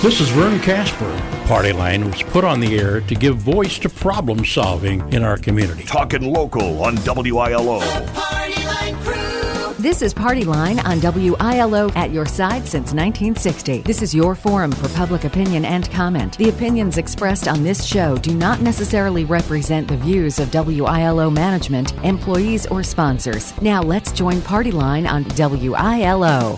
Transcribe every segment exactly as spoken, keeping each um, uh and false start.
This is Vern Casper. Party Line was put on the air to give voice to problem solving in our community. Talking local on W I L O. The Party Line Crew. This is Party Line on W I L O, at your side since nineteen sixty. This is your forum for public opinion and comment. The opinions expressed on this show do not necessarily represent the views of W I L O management, employees, or sponsors. Now let's join Party Line on W I L O.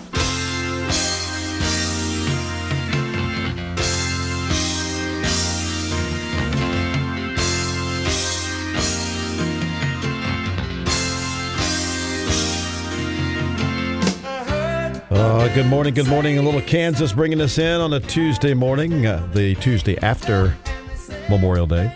Uh, good morning, good morning. A little Kansas bringing us in on a Tuesday morning, uh, the Tuesday after Memorial Day.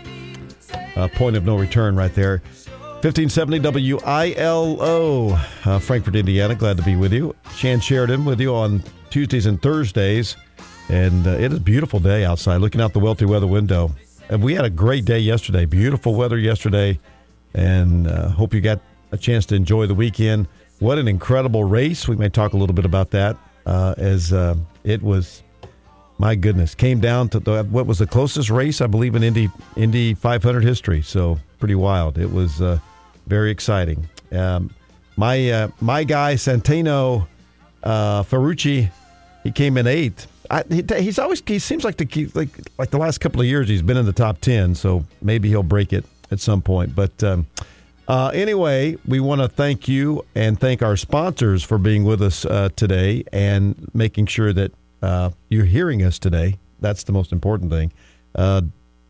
Uh, point of no return right there. fifteen seventy W I L O, uh, Frankfort, Indiana. Glad to be with you. Shan Sheridan with you on Tuesdays and Thursdays. And uh, it is a beautiful day outside, looking out the Welty weather window. And we had a great day yesterday. Beautiful weather yesterday. And uh, hope you got a chance to enjoy the weekend. What an incredible race. We may talk a little bit about that uh, as uh, it was, my goodness, came down to the, what was the closest race, I believe, in Indy Indy five hundred history. So pretty wild. It was uh, very exciting. Um, my uh, my guy, Santino uh, Ferrucci, he came in eighth. I, he, he's always he seems like the like like the last couple of years he's been in the top ten. So maybe he'll break it at some point. But um, Uh, anyway, we want to thank you and thank our sponsors for being with us uh, today and making sure that uh, you're hearing us today. That's the most important thing. Uh,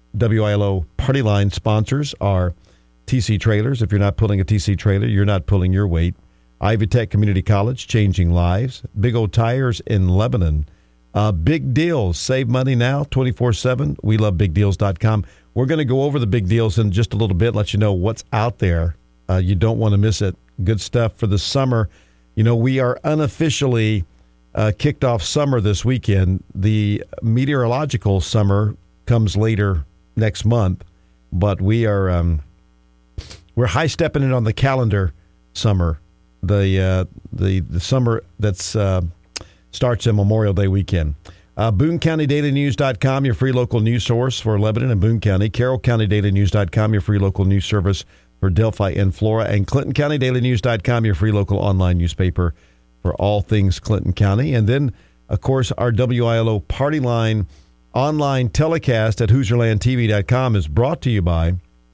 W I L O Party Line sponsors are T C Trailers. If you're not pulling a T C trailer, you're not pulling your weight. Ivy Tech Community College, changing lives. Big O Tires in Lebanon. Uh, big Deals, save money now, twenty-four seven. we love big deals dot com. We're going to go over the big deals in just a little bit, let you know what's out there. Uh, you don't want to miss it. Good stuff for the summer. You know, we are unofficially uh, kicked off summer this weekend. The meteorological summer comes later next month, but we are um, we're high stepping it on the calendar summer. The uh, the the summer that's uh, starts in Memorial Day weekend. Uh, Boone County Daily News dot com, your free local news source for Lebanon and Boone County. Carroll County Daily News dot com, your free local news service for Delphi and Flora. And Clinton County Daily News dot com, your free local online newspaper for all things Clinton County. And then, of course, our W I L O Party Line online telecast at Hoosier Land T V dot com is brought to you by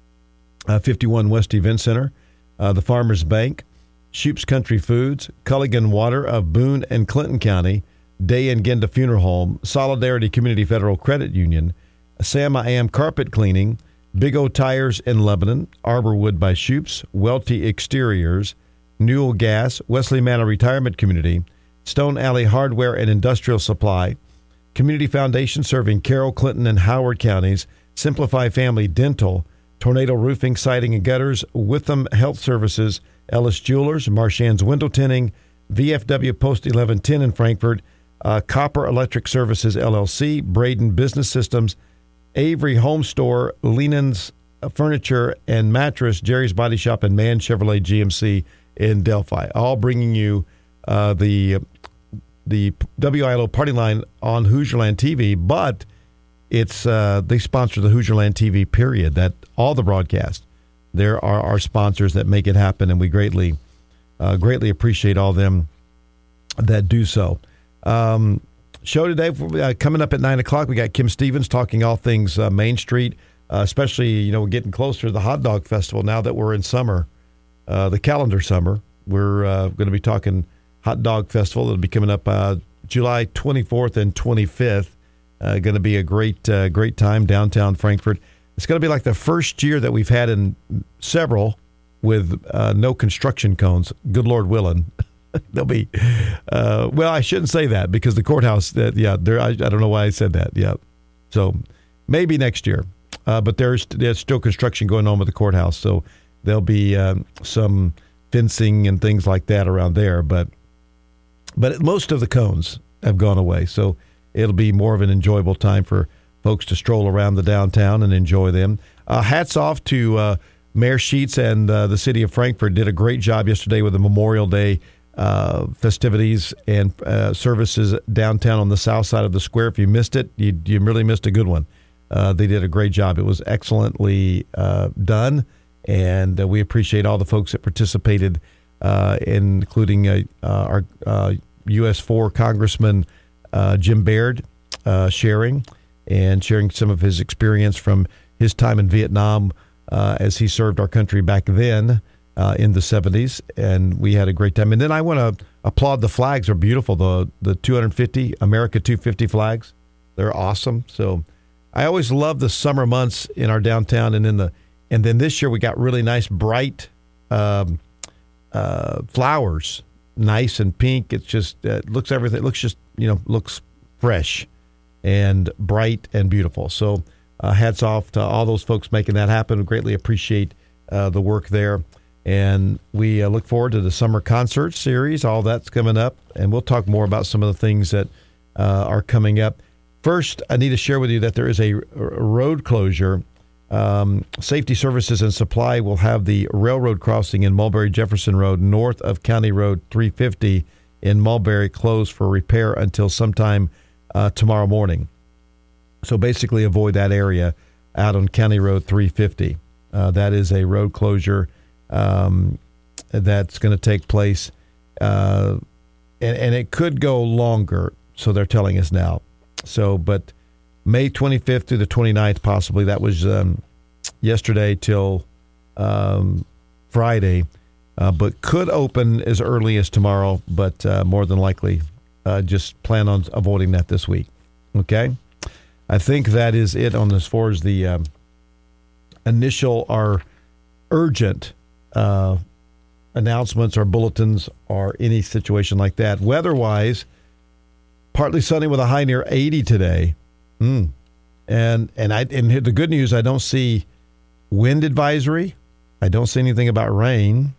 uh, fifty-one West Event Center, uh, the Farmers Bank, Shoop's Country Foods, Culligan Water of Boone and Clinton County, Day and Genda Funeral Home, Solidarity Community Federal Credit Union, Sam I Am Carpet Cleaning, Big O Tires in Lebanon, Arborwood by Shoop's, Welty Exteriors, Newell Gas, Wesley Manor Retirement Community, Stone Alley Hardware and Industrial Supply, Community Foundation serving Carroll, Clinton, and Howard counties, Simplify Family Dental, Tornado Roofing, Siding and Gutters, Witham Health Services, Ellis Jewelers, Marchand's Window Tinting, V F W Post eleven ten in Frankfort, uh, Copper Electric Services, L L C, Braden Business Systems, Avery Home Store, Lenon's Furniture and Mattress, Jerry's Body Shop, and Mann Chevrolet G M C in Delphi, all bringing you uh, the the W I L O Party Line on Hoosierland T V, but it's uh, they sponsor the Hoosierland T V, period. That all the broadcasts. There are our sponsors that make it happen, and we greatly, uh, greatly appreciate all them that do so. Um, show today, uh, coming up at nine o'clock, we got Kim Stevens talking all things uh, Main Street, uh, especially, you know, getting closer to the Hot Dog Festival now that we're in summer, uh, the calendar summer. We're uh, going to be talking Hot Dog Festival. It'll be coming up uh, July twenty-fourth and twenty-fifth. Uh, going to be a great, uh, great time downtown Frankfort. It's going to be like the first year that we've had in several with uh, no construction cones. Good Lord willing. They'll be, uh, well, I shouldn't say that because the courthouse, uh, yeah, there. I, I don't know why I said that. Yeah. So maybe next year. Uh, but there's there's still construction going on with the courthouse. So there'll be um, some fencing and things like that around there. But, but most of the cones have gone away. So it'll be more of an enjoyable time for folks to stroll around the downtown and enjoy them. Uh, hats off to uh, Mayor Sheets and uh, the city of Frankfort. Did a great job yesterday with the Memorial Day uh, festivities and uh, services downtown on the south side of the square. If you missed it, you, you really missed a good one. Uh, they did a great job. It was excellently uh, done, and uh, we appreciate all the folks that participated, uh, including uh, uh, our uh, U S four Congressman uh, Jim Baird uh, sharing and sharing some of his experience from his time in Vietnam uh, as he served our country back then. Uh, in the seventies, and we had a great time. And then I want to applaud the flags. They're beautiful. The the two hundred fifty America two fifty flags, they're awesome. So I always love the summer months in our downtown, and in the and then this year we got really nice bright um, uh, flowers, nice and pink. It's just uh, it looks everything. It looks just you know looks fresh and bright and beautiful. So uh, hats off to all those folks making that happen. We greatly appreciate uh, the work there. And we uh, look forward to the summer concert series. All that's coming up. And we'll talk more about some of the things that uh, are coming up. First, I need to share with you that there is a, a road closure. Um, Safety Services and Supply will have the railroad crossing in Mulberry Jefferson Road north of County Road three fifty in Mulberry closed for repair until sometime uh, tomorrow morning. So basically avoid that area out on County Road three fifty. Uh, that is a road closure Um, that's going to take place, uh, and, and it could go longer, so they're telling us now. So, but May twenty-fifth through the twenty-ninth, possibly. That was um, yesterday till um, Friday, uh, but could open as early as tomorrow, but uh, more than likely, uh, just plan on avoiding that this week. Okay? I think that is it on as far as the um, initial or urgent Uh, announcements or bulletins or any situation like that. Weather-wise, partly sunny with a high near eighty today. Mm. And and I and the good news, I don't see wind advisory. I don't see anything about rain.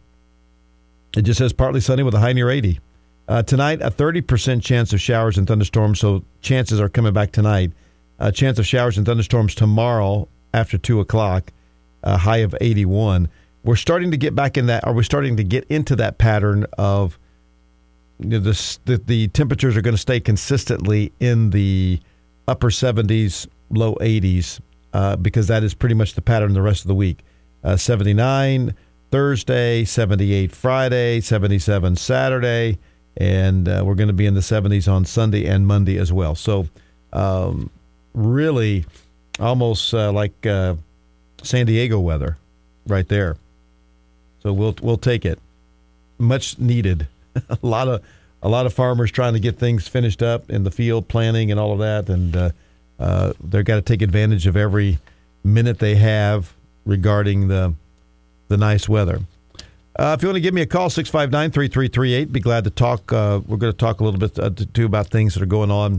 It just says partly sunny with a high near eighty. Uh, tonight, a thirty percent chance of showers and thunderstorms, so chances are coming back tonight. A chance of showers and thunderstorms tomorrow after two o'clock, a high of eighty-one. We're starting to get back in that, or we're starting to get into that pattern of you know, the, the, the temperatures are going to stay consistently in the upper seventies, low eighties, uh, because that is pretty much the pattern the rest of the week. Uh, seventy-nine Thursday, seventy-eight Friday, seventy-seven Saturday, and uh, we're going to be in the seventies on Sunday and Monday as well. So um, really almost uh, like uh, San Diego weather right there. So we'll we'll take it. Much needed. a lot of a lot of farmers trying to get things finished up in the field, planning and all of that, and uh, uh, they've got to take advantage of every minute they have regarding the the nice weather. Uh, if you want to give me a call, six five nine, three three three eight, be glad to talk. Uh, we're going to talk a little bit uh, too about things that are going on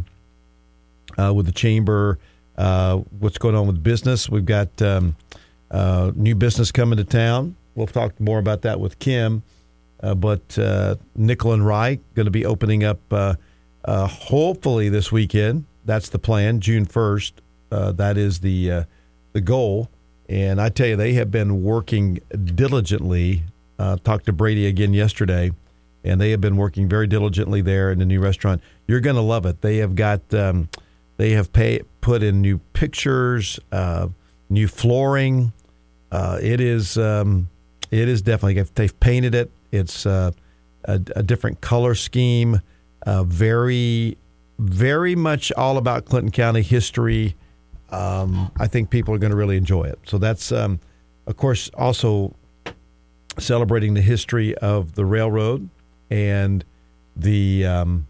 uh, with the chamber, uh, what's going on with business. We've got um, uh, new business coming to town. We'll talk more about that with Kim. Uh, but uh, Nickel and Rye going to be opening up uh, uh, hopefully this weekend. That's the plan, June first. Uh, that is the uh, the goal. And I tell you, they have been working diligently. Uh, talked to Brady again yesterday, and they have been working very diligently there in the new restaurant. You're going to love it. They have got, um, they have pay, put in new pictures, uh, new flooring. Uh, it is, um, it is definitely. They've painted it. It's uh, a, a different color scheme. Uh, very, very much all about Clinton County history. Um, I think people are going to really enjoy it. So that's, um, of course, also celebrating the history of the railroad and the um,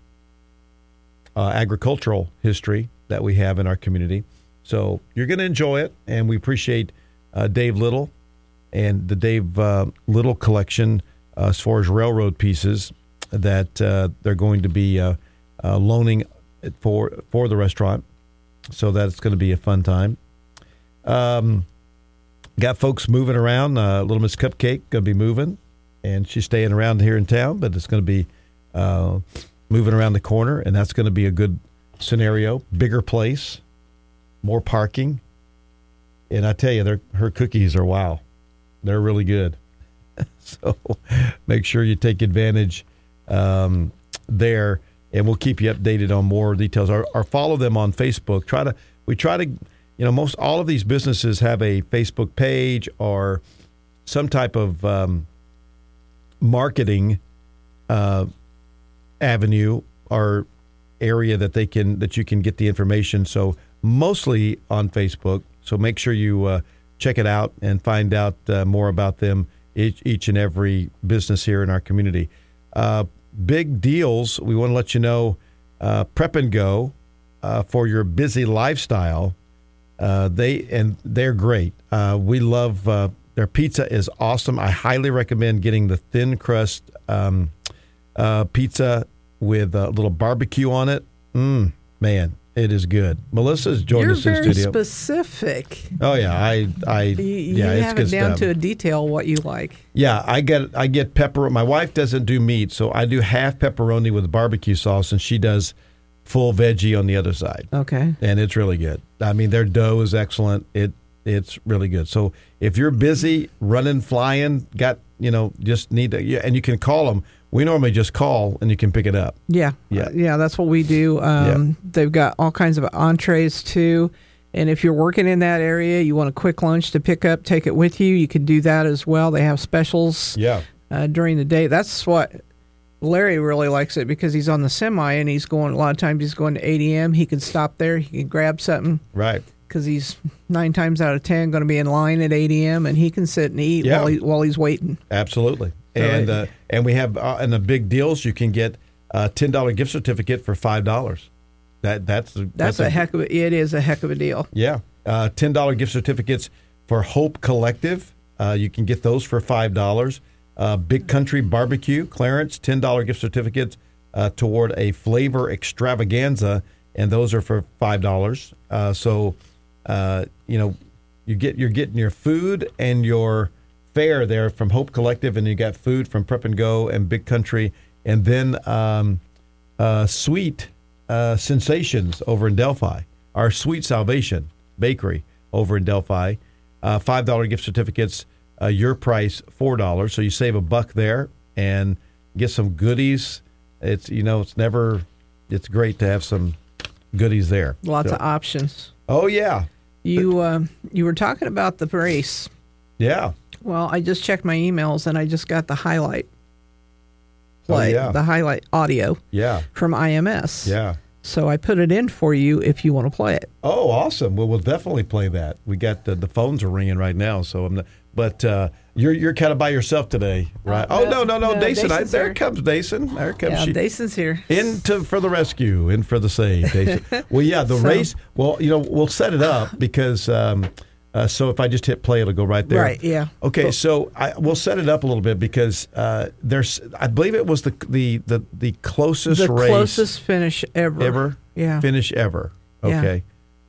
uh, agricultural history that we have in our community. So you're going to enjoy it, and we appreciate uh, Dave Little and the Dave uh, Little collection uh, as far as railroad pieces that uh, they're going to be uh, uh, loaning for for the restaurant. So that's going to be a fun time. Um, got folks moving around. Uh, Little Miss Cupcake going to be moving, and she's staying around here in town, but it's going to be uh, moving around the corner, and that's going to be a good scenario. Bigger place, more parking, and I tell you, they're, her cookies are wow. They're really good. So make sure you take advantage um, there, and we'll keep you updated on more details. Or, or follow them on Facebook. Try to we try to you know most all of these businesses have a Facebook page or some type of um, marketing uh, avenue or area that they can that you can get the information. So mostly on Facebook. So make sure you uh, check it out and find out uh, more about them, each, each and every business here in our community. Uh, big deals. We want to let you know, uh, Prep and Go uh, for your busy lifestyle. Uh, they and they're great. Uh, we love uh, their pizza is awesome. I highly recommend getting the thin crust um, uh, pizza with a little barbecue on it. Mm, man, it is good. Melissa's joined You're us in very studio. specific. Oh yeah, I, I, You, you yeah, it's have good it down stuff. to a detail what you like. Yeah, I get, I get pepper. My wife doesn't do meat, so I do half pepperoni with barbecue sauce, and she does full veggie on the other side. Okay. And it's really good. I mean, their dough is excellent. It, it's really good. So if you're busy, running, flying, got, you know, just need to, yeah, and you can call them. We normally just call and you can pick it up. Yeah. Yeah. Uh, yeah, that's what we do. Um, Yeah. They've got all kinds of entrees too. And if you're working in that area, you want a quick lunch to pick up, take it with you, you can do that as well. They have specials Yeah. uh, during the day. That's what Larry really likes it because he's on the semi and he's going, a lot of times he's going to eight a.m. He can stop there. He can grab something Right. because he's nine times out of ten going to be in line at eight a.m. and he can sit and eat Yeah. while, he, while he's waiting. Absolutely. And uh, and we have uh, in the big deals you can get a ten dollar gift certificate for five dollars. That that's That's, that's a, heck of a, it is a heck of a deal. Yeah, uh, ten dollar gift certificates for Hope Collective. Uh, you can get those for five dollars. Uh, Big Country Barbecue, Clarence, ten dollar gift certificates uh, toward a flavor extravaganza, and those are for five dollars. Uh, so, uh, you know, you get you're getting your food and your fare there from Hope Collective, and you got food from Prep and Go and Big Country, and then um, uh, Sweet uh, Sensations over in Delphi, our Sweet Salvation Bakery over in Delphi, uh, five dollar gift certificates, uh, your price four dollars, so you save a buck there and get some goodies. It's you know it's never it's great to have some goodies there. Lots So- of options. Oh yeah, You um, you were talking about the race. yeah. Well, I just checked my emails and I just got the highlight play, Oh, yeah. the highlight audio Yeah, from I M S. yeah. So I put it in for you if you want to play it. Oh, awesome! Well, we'll definitely play that. We got the, the phones are ringing right now, so I'm not. But uh, you're you're kind of by yourself today, right? Uh, oh no no no, no, Dason! I, Dason's there here. comes Dason. There comes Yeah, she. Dason's here. Into for the rescue, in for the save, Dason. Well, yeah, the So- race. Well, you know, we'll set it up because. Um, uh, so if I just hit play, it'll go right there. Right, yeah. Okay, Cool. so I, we'll set it up a little bit because uh, there's. I believe it was the the the, the closest The race closest finish ever. ever. Yeah. Finish ever. Yeah. Okay.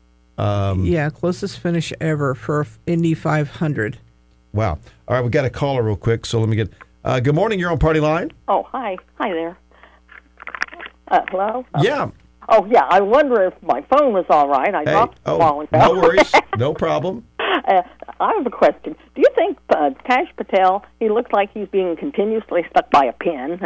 Um, yeah, closest finish ever for Indy five hundred. Wow. All right, we got a caller real quick, so let me get. Uh, good morning. You're on Party Line. Oh, hi. Hi there. Uh, hello? Uh, Yeah. Oh, yeah. I wonder if my phone was all right. I Hey. dropped it a Oh, while ago. no worries. No problem. uh, I have a question. Do you think uh, Kash Patel, he looks like he's being continuously stuck by a pin?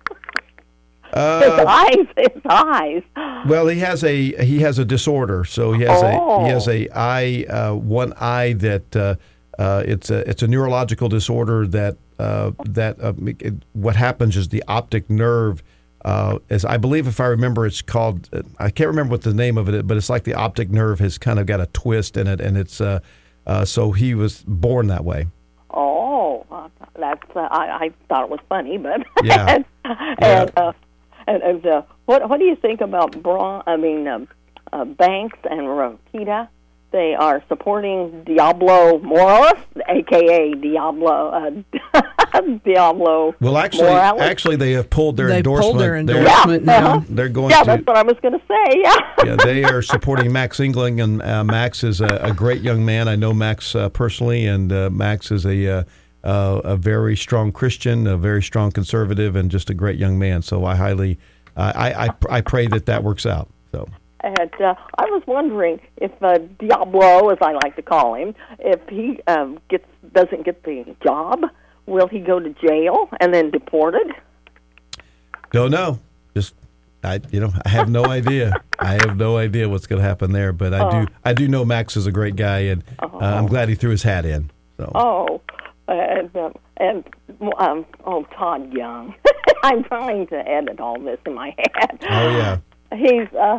his Uh, eyes, his eyes. well, he has a he has a disorder, so he has a Oh. he has a eye uh, one eye that uh, uh, it's a it's a neurological disorder that uh, that uh, it, what happens is the optic nerve. Uh, as I believe, if I remember, it's called. I can't remember what the name of it is, but it's like the optic nerve has kind of got a twist in it, and it's uh, uh, so he was born that way. Oh, uh, that's, uh, I, I thought it was funny, but. Yeah. and, Yeah. and, uh, and, and uh, what, what do you think about Braun, I mean, um, uh, Banks and Rokita? They are supporting Diablo Morales, a k a. Diablo uh, Diablo Well, actually, Morales. actually, they have pulled their They endorsement. pulled their They're- endorsement Yeah, now. uh-huh. They're going yeah, to. that's what I was going to say, yeah. Yeah, they are supporting Max Engling, and uh, Max is a, a great young man. I know Max uh, personally, and uh, Max is a uh, uh, a very strong Christian, a very strong conservative, and just a great young man. So I highly, uh, I, I I pray that that works out. So And uh, I was wondering if uh, Diablo, as I like to call him, if he um, gets doesn't get the job, will he go to jail and then deported? Don't know. Just I, you know, I have no idea. I have no idea what's going to happen there. But I Oh. do, I do know Max is a great guy, and uh, I'm glad he threw his hat in. So. Oh, and, um, and um, oh, Todd Young. I'm trying to edit all this in my head. Oh yeah. He's uh,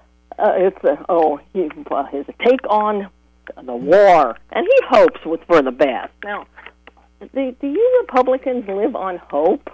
uh it's uh, oh he uh, his take on the war, and he hopes with for the best. Now, do, do you Republicans live on hope?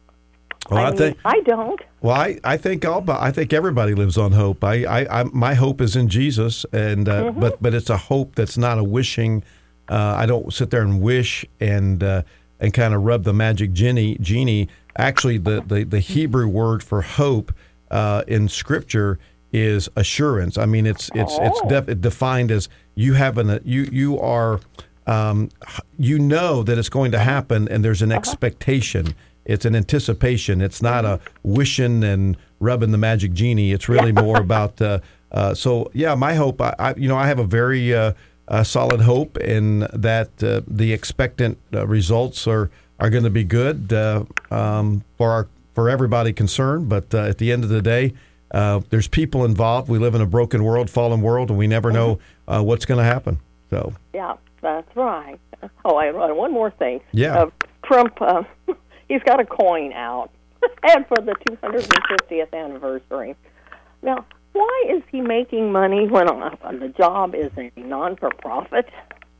Well, I, I mean, think. I don't. Well, I, I think all. I think everybody lives on hope. I, I, I my hope is in Jesus, and uh, Mm-hmm. but but it's a hope that's not a wishing. Uh, I don't sit there and wish and uh, and kind of rub the magic genie. Genie. Actually, the, the, the Hebrew word for hope uh, in Scripture is assurance. I mean, it's it's it's Oh. def- defined as you have an you you are um, you know that it's going to happen, and there's an expectation. It's an anticipation. It's not a wishing and rubbing the magic genie. It's really more about. Uh, uh, so yeah, my hope. I, I you know I have a very uh, uh, solid hope in that uh, the expectant uh, results are. are going to be good uh, um, for our for everybody concerned. But uh, at the end of the day, uh, there's people involved. We live in a broken world, fallen world, and we never know uh, what's going to happen. So Yeah, that's right. Oh, I uh, one more thing. Yeah. Uh, Trump, uh, he's got a coin out, and for the two hundred fiftieth anniversary. Now, why is he making money when uh, the job is a non-for-profit?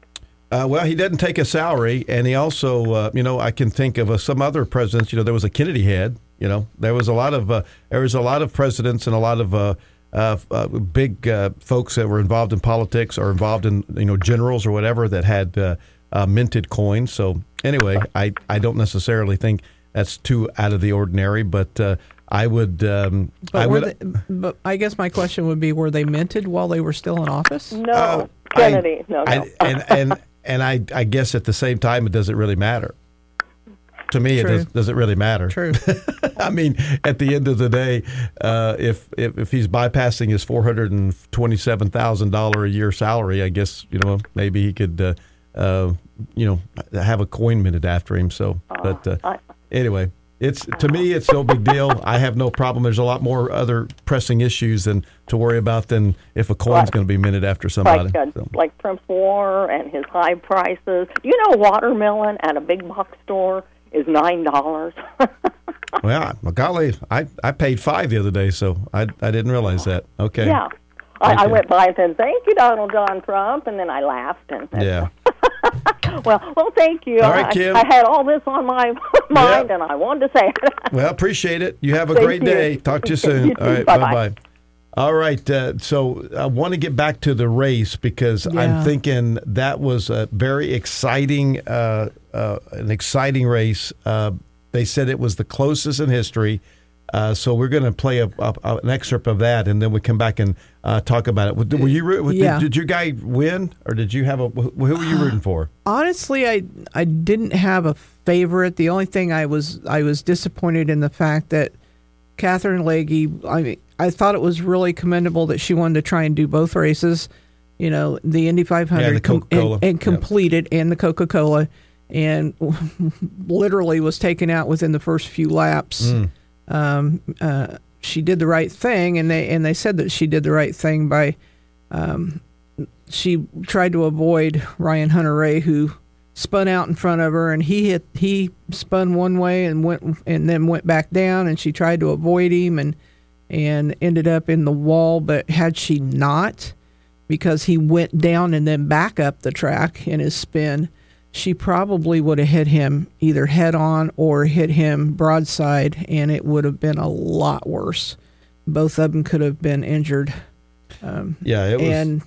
Uh, well, he doesn't take a salary, and he also, uh, you know, I can think of uh, some other presidents. You know, there was a Kennedy head. You know, there was a lot of uh, there was a lot of presidents and a lot of uh, uh, uh, big uh, folks that were involved in politics or involved in you know generals or whatever that had uh, uh, minted coins. So anyway, I I don't necessarily think that's too out of the ordinary, but uh, I would um, But, I were would. they, but I guess my question would be: were they minted while they were still in office? No, Uh, Kennedy. I, no, no. I, and and and I, I guess at the same time, it doesn't really matter. To me, True. it does, doesn't really matter. True. I mean, at the end of the day, uh, if, if if he's bypassing his four hundred and twenty-seven thousand dollar a year salary, I guess you know maybe he could, uh, uh, you know, have a coin minted after him. So, but uh, I- anyway. It's to me, it's no big deal. I have no problem. There's a lot more other pressing issues than to worry about than if a coin's Right. going to be minted after somebody. like uh, So, like Trump's war and his high prices. You know, watermelon at a big box store is nine dollars. well, well, golly, I, I paid five the other day, so I I didn't realize that. Okay. Yeah, I, I Okay. went by and said, "Thank you, Donald John Trump," and then I laughed. And Yeah. well, well, thank you. All right, I, Kim. I had all this on my mind, Yeah. and I wanted to say it. Well, appreciate it. You have a Thank great you. day. Talk to you soon. You too. All right. Bye-bye. Bye bye. All right. Uh, so I want to get back to the race because Yeah. I'm thinking that was a very exciting, uh, uh, an exciting race. Uh, they said it was the closest in history. Uh, so we're going to play a, a, an excerpt of that, and then we come back and uh, talk about it. Were were you roo- Yeah. did, did your guy win, or did you have a who who were you rooting for? Honestly, I I didn't have a favorite. The only thing I was I was disappointed in the fact that Catherine Leahy. I mean, I thought it was really commendable that she wanted to try and do both races. You know, the Indy five hundred Yeah, the Coca-Cola. and, and Yep. completed, and the Coca-Cola, and literally was taken out within the first few laps. Mm. Um, uh, she did the right thing, and they and they said that she did the right thing by. Um, she tried to avoid Ryan Hunter-Reay, who spun out in front of her, and he hit he spun one way and went and then went back down, and she tried to avoid him and and ended up in the wall. But had she not, because he went down and then back up the track in his spin, she probably would have hit him either head on or hit him broadside, and it would have been a lot worse. Both of them could have been injured. Yeah, it was. And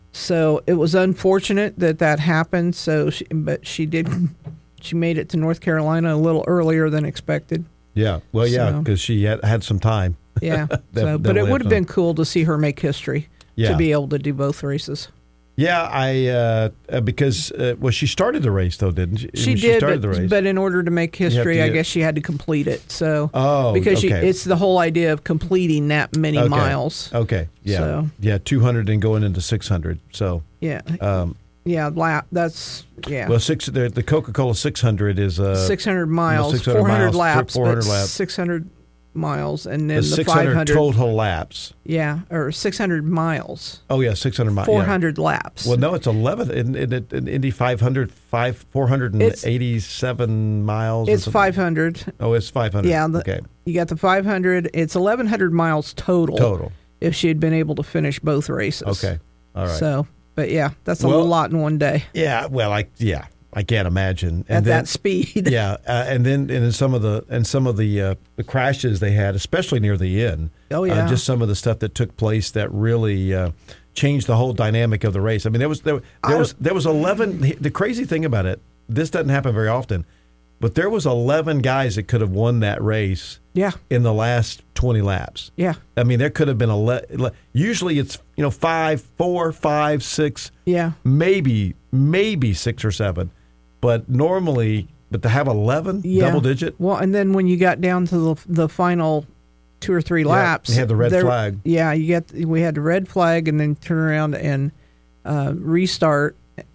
so it was unfortunate that that happened. So, she, but she did. She made it to North Carolina a little earlier than expected. yeah, well, yeah, so- because she had, had some time. Yeah. Def- so, but definitely it would have have been cool to see her make history Yeah. to be able to do both races. Yeah, I uh, uh, because uh, well, she started the race though, didn't she? I She mean, did, started but, the race. but in order to make to history, I get- guess she had to complete it. So, Oh, because she, okay. it's the whole idea of completing that many Okay. miles. Okay, yeah, So- yeah, two hundred and going into six hundred. So, Yeah, um, yeah, lap. That's yeah. well, six the, the Coca Cola six hundred is uh, six hundred miles, six hundred four hundred miles, laps, four hundred but laps. six hundred miles, and then The the, six five hundred hundred total laps. Yeah, or six hundred miles. Oh, yeah, six hundred miles. four hundred laps. Well, no, it's eleven. In, in, in Indy five hundred, five, four hundred eighty-seven miles. It's five hundred. Oh, it's five hundred. Yeah, the, okay. You got the five hundred. It's eleven hundred miles total. Total. If she had been able to finish both races. Okay, all right. So, but yeah, that's a Well, lot in one day. Yeah, well, I yeah, I can't imagine. And At then, that speed. yeah, uh, and then and in some of the and some of the uh, the crashes they had, especially near the end. Oh, yeah. uh, just some of the stuff that took place that really uh, changed the whole dynamic of the race. I mean, there was there, there was there was eleven. The crazy thing about it, this doesn't happen very often, but there was eleven guys that could have won that race. Yeah. In the last twenty laps. Yeah. I mean, there could have been a. Le- usually, it's you know five, four, five, six. Yeah. Maybe maybe six or seven, but normally, but to have eleven, Yeah. double digit. Well, and then when you got down to the the final two or three laps, they had the red there- flag. Yeah, you get we had the red flag, and then turn around and uh, restart,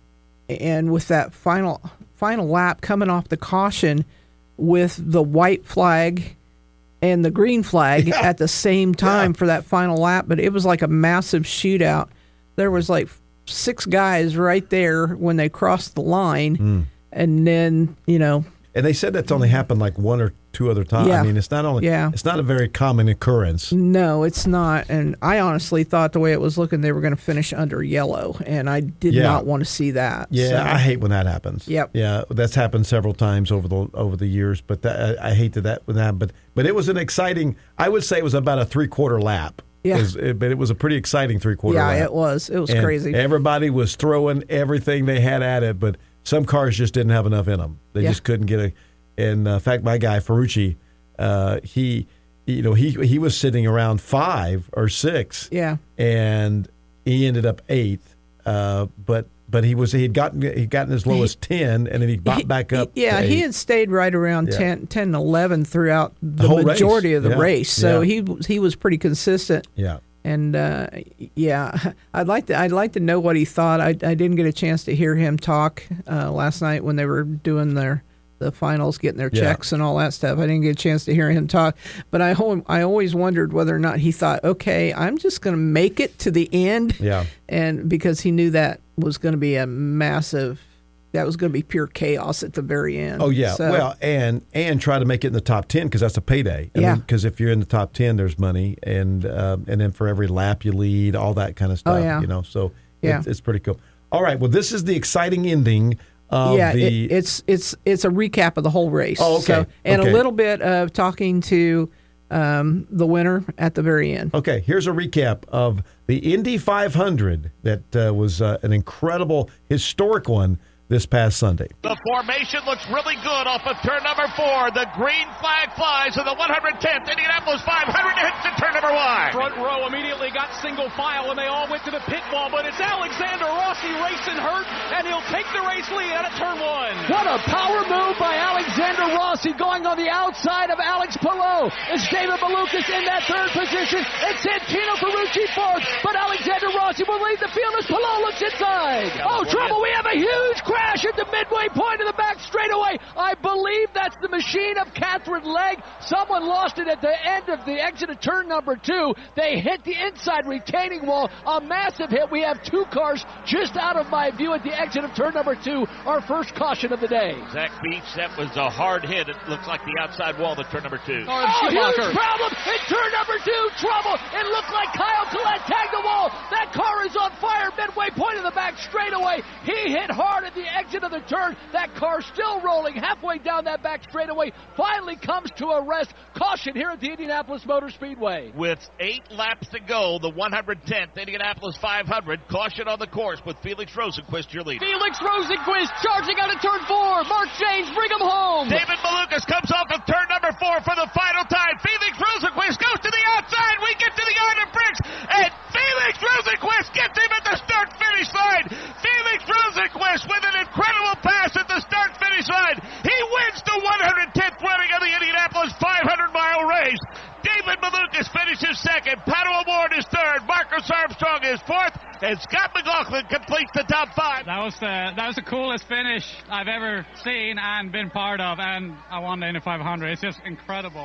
and with that final final lap coming off the caution, with the white flag and the green flag Yeah. at the same time Yeah. for that final lap, but it was like a massive shootout. There was like six guys right there when they crossed the line, Mm. and then you know. And they said that's only happened like one or two other times. Yeah. I mean, it's not only. Yeah. It's not a very common occurrence. No, it's not. And I honestly thought the way it was looking, they were going to finish under yellow, and I did Yeah. not want to see that. Yeah, So, I hate when that happens. Yep. Yeah, that's happened several times over the over the years, but that, I, I hate that that when that. But but it was an exciting. I would say it was about a three quarter lap. Yeah. It was- it- but it was a pretty exciting three quarter yeah, lap. it was. It was And crazy. Everybody was throwing everything they had at it, but some cars just didn't have enough in them. They Yeah. just couldn't get a. And uh, in fact, my guy Ferrucci, uh, he, you know, he he was sitting around five or six. Yeah. And he ended up eighth. Uh, but but he was he'd gotten he'd gotten as low as ten, and then he got He- back up. Yeah, to he eight. had stayed right around Yeah. ten, ten, eleven throughout the, whole race. majority of the Yeah. race. So Yeah. he was- he was pretty consistent. Yeah. And uh, yeah, I'd like to I'd like to know what he thought. I, I didn't get a chance to hear him talk uh, last night when they were doing their the finals, getting their Yeah. checks and all that stuff. I didn't get a chance to hear him talk, but I ho- I always wondered whether or not he thought, okay, I'm just going to make it to the end. Yeah. And because he knew that was going to be a massive, that was going to be pure chaos at the very end. Oh yeah, So- well, and and try to make it in the top ten because that's a payday. I Yeah. Because if you're in the top ten, there's money, and um, and then for every lap you lead, all that kind of stuff. Oh, yeah. You know, so Yeah. it's, it's pretty cool. All right, well, this is the exciting ending of yeah, the. it, it's it's it's a recap of the whole race. Oh, okay. So, and Okay. a little bit of talking to um, the winner at the very end. Okay, here's a recap of the Indy five hundred that uh, was uh, an incredible, historic one this past Sunday. The formation looks really good off of turn number four. The green flag flies in the one hundred tenth Indianapolis five hundred hits to turn number one. Front row immediately got single file and they all went to the pit wall, but it's Alexander Rossi racing hurt, and he'll take the race lead out of turn one. What a power move by Alexander Rossi going on the outside of Alex Palou. It's David Malukas in that third position. It's Santino Ferrucci fourth, but Alexander Rossi will lead the field as Palou looks inside. Oh, trouble, we have a huge crash at the midway point of the back straightaway. I believe that's the machine of Catherine Legg. Someone lost it at the end of the exit of turn number two. They hit the inside retaining wall. A massive hit. We have two cars just out of my view at the exit of turn number two. Our first caution of the day. Zach Beach, that was a hard hit. It looks like the outside wall to turn number two. Oh, huge problem in turn number two. Trouble. It looked like Kyle Collette tagged the wall. That car is on fire midway point of the back straightaway. He hit hard at the exit of the turn. That car still rolling halfway down that back straightaway. Finally comes to a rest. Caution here at the Indianapolis Motor Speedway. With eight laps to go, the one hundred tenth Indianapolis five hundred. Caution on the course with Felix Rosenquist, your leader. Felix Rosenquist charging out of turn four. Mark James, bring him home. David Malukas comes off of turn number four for the final time. Felix Rosenquist goes to the outside. We get to the yard of bricks, and Felix Rosenquist gets him at the start-finish line. Felix Rosenquist with an incredible pass at the start-finish line. He wins the one hundred tenth running of the Indianapolis five hundred mile race. David Malukas finishes second. Pato O'Ward is third. Marcus Armstrong is fourth. And Scott McLaughlin completes the top five. That was the that was the coolest finish I've ever seen and been part of. And I won the Indy five hundred. It's just incredible.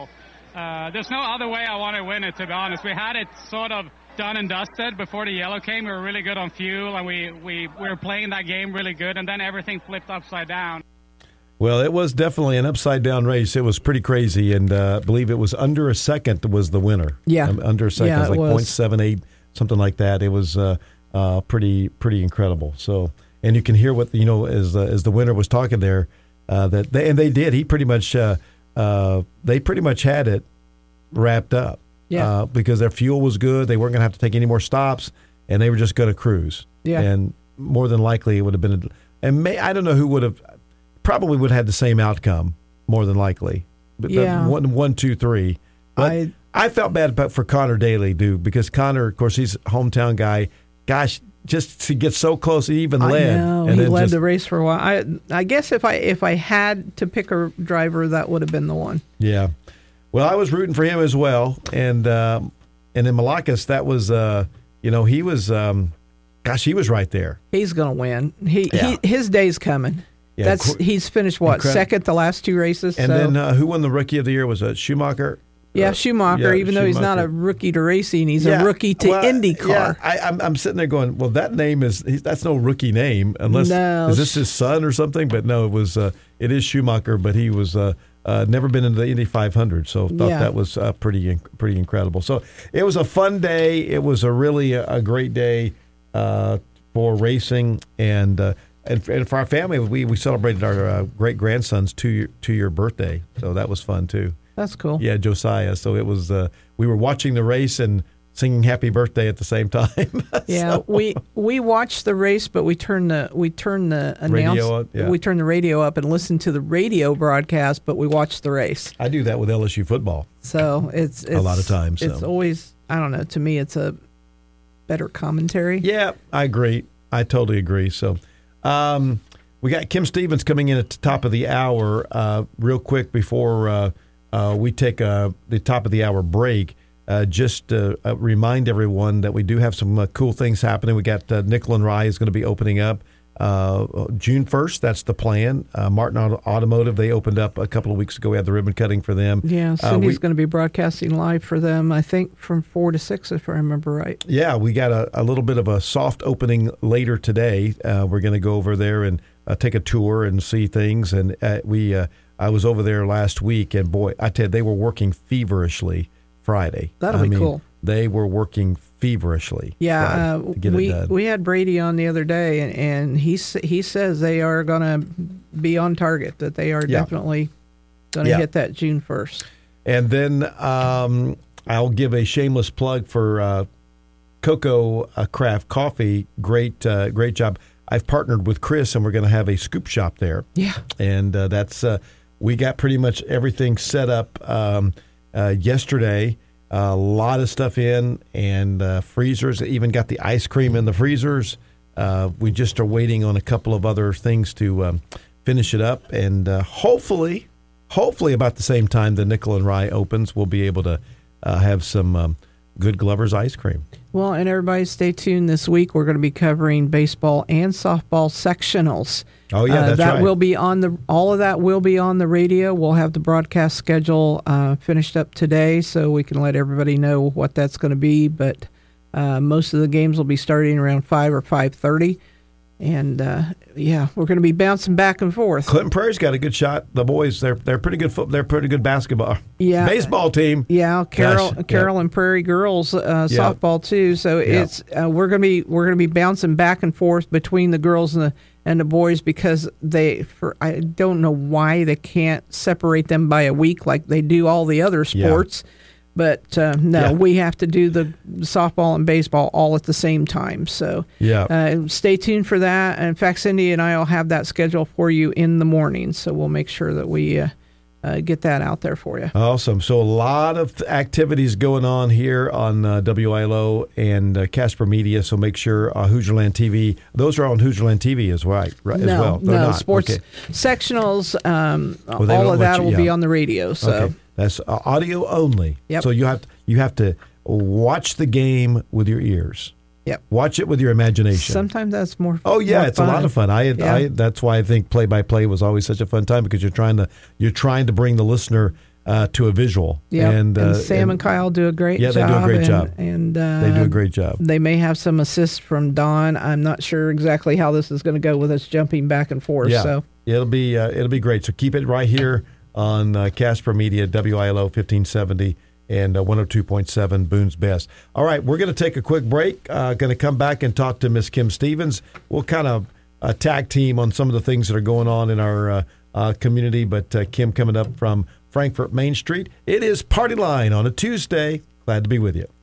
Uh, there's no other way I want to win it, to be honest. We had it sort of done and dusted before the yellow came. We were really good on fuel, and we, we, we were playing that game really good, and then everything flipped upside down. Well, it was definitely an upside-down race. It was pretty crazy, and uh, I believe it was under a second was the winner. Yeah. Um, under a second. Yeah, it was like it was. point seven eight, something like that. It was uh, uh, pretty pretty incredible. So, and you can hear what, you know, as, uh, as the winner was talking there, uh, that they, and they did. He pretty much, uh, uh, they pretty much had it wrapped up. Yeah. Uh, because their fuel was good. They weren't going to have to take any more stops, and they were just going to cruise. Yeah. And more than likely it would have been, a, and may, I don't know who would have, probably would have had the same outcome, more than likely. But Yeah. the one, one, two, three. But I- I felt bad about, for Connor Daly, dude, because Connor, of course, he's a hometown guy. Gosh, just to get so close, he even led. I know. and He then led just- the race for a while. I I guess if I if I had to pick a driver, that would have been the one. Yeah. Well, I was rooting for him as well, and um, and in Malakas, that was, uh, you know, he was, um, gosh, he was right there. He's going to win. He, Yeah. he his day's coming. Yeah, That's cr- he's finished what incredible. second the last two races. And so. then uh, who won the Rookie of the Year was uh, Schumacher. yeah, Uh, Schumacher. yeah, even though he's not a Schumacher. rookie to racing, he's Yeah, a rookie to well, IndyCar. Yeah, I, I'm, I'm sitting there going, well, that name is he's, that's no rookie name unless No. is this his son or something? But no, it was uh, it is Schumacher, but he was uh, uh, never been into the Indy five hundred, so thought Yeah. that was uh, pretty inc- pretty incredible. So it was a fun day. It was a really a, a great day uh, for racing, and uh, and, for, and for our family, we we celebrated our uh, great grandson's two year, two year birthday, so that was fun too. That's cool. Yeah, Josiah. So it was. Uh, we were watching the race and singing "Happy Birthday" at the same time. Yeah, So- we we watched the race, but we turned the we turned the announce Radio up, yeah. we turned the radio up and listened to the radio broadcast, but we watched the race. I do that with L S U football. So it's, it's A lot of times, It's so. always I don't know. To me, it's a better commentary. Yeah, I agree. I totally agree. So, um, we got Kim Stevens coming in at the top of the hour. Uh, real quick before uh, uh, we take uh, the top of the hour break, uh, just uh, uh, remind everyone that we do have some uh, cool things happening. We got uh, Nickel and Rye is going to be opening up uh, June first. That's the plan. Uh, Martin Auto- Automotive, they opened up a couple of weeks ago. We had the ribbon cutting for them. Yeah, Uh, Cindy's we- going to be broadcasting live for them. I think from four to six, if I remember right. Yeah, we got a, a little bit of a soft opening later today. Uh, we're going to go over there and uh, take a tour and see things. And uh, we, uh, I was over there last week, and boy, I tell you, they were working feverishly Friday. That'll I be mean, cool. They were working feverishly. Yeah, Friday uh, to get we it done. we had Brady on the other day, and, and he s- he says they are going to be on target. That they are Yeah. definitely going to Yeah. hit that June first. And then um, I'll give a shameless plug for uh, Cocoa uh, Craft Coffee. Great, uh, great job. I've partnered with Chris, and we're going to have a scoop shop there. Yeah. And uh, that's uh, we got pretty much everything set up um, uh, yesterday. A lot of stuff in, and uh, freezers. Even got the ice cream in the freezers. Uh, we just are waiting on a couple of other things to um, finish it up, and uh, hopefully, hopefully about the same time the Nickel and Rye opens, we'll be able to uh, have some um, good Glover's ice cream. Well, and everybody stay tuned this week. We're going to be covering baseball and softball sectionals. Oh, yeah, Uh, that's that right. will be on the. All of that will be on the radio. We'll have the broadcast schedule uh, finished up today, so we can let everybody know what that's going to be. But uh, most of the games will be starting around five or five thirty, and uh, yeah, we're going to be bouncing back and forth. Clinton Prairie's got a good shot. The boys, they're they're pretty good. Foot, they're pretty good basketball. Yeah. baseball team. Yeah, Carol, Gosh, Carol, yeah. and Prairie girls uh, Yeah. softball too. So Yeah. it's uh, we're gonna be we're gonna be bouncing back and forth between the girls and the and the boys because they for I don't know why they can't separate them by a week like they do all the other Yeah. sports. But uh, no, Yeah. we have to do the softball and baseball all at the same time. So Yeah. uh, stay tuned for that. In fact, Cindy and I will have that schedule for you in the morning. So we'll make sure that we uh, uh, get that out there for you. Awesome. So a lot of activities going on here on uh, W I L O and uh, Casper Media. So make sure uh, Hoosierland T V. Those are on Hoosierland T V as right, right no, as well. They're no, not. sports Okay. sectionals, um, Well, they all don't of let that you- will be yeah. on the radio. So Okay. That's uh, audio only. Yep. So you have to, you have to watch the game with your ears. Yep. Watch it with your imagination. sometimes that's more. Oh yeah, more it's a lot of fun. I, Yeah. I that's why I think play by play was always such a fun time because you're trying to you're trying to bring the listener uh, to a visual. Yeah, and, and, uh, Sam and, and Kyle do a great yeah, job. Yeah, they do a great and, job. And uh, they do a great job. They may have some assists from Don. I'm not sure exactly how this is going to go with us jumping back and forth. Yeah, so it'll be uh, it'll be great. So keep it right here on uh, Casper Media, W I L O fifteen seventy. And uh, one oh two point seven Boone's Best. All right, we're going to take a quick break. Uh, going to come back and talk to Miss Kim Stevens. We'll kind of uh, tag team on some of the things that are going on in our uh, uh, community. But uh, Kim coming up from Frankfort Main Street. It is Party Line on a Tuesday. Glad to be with you.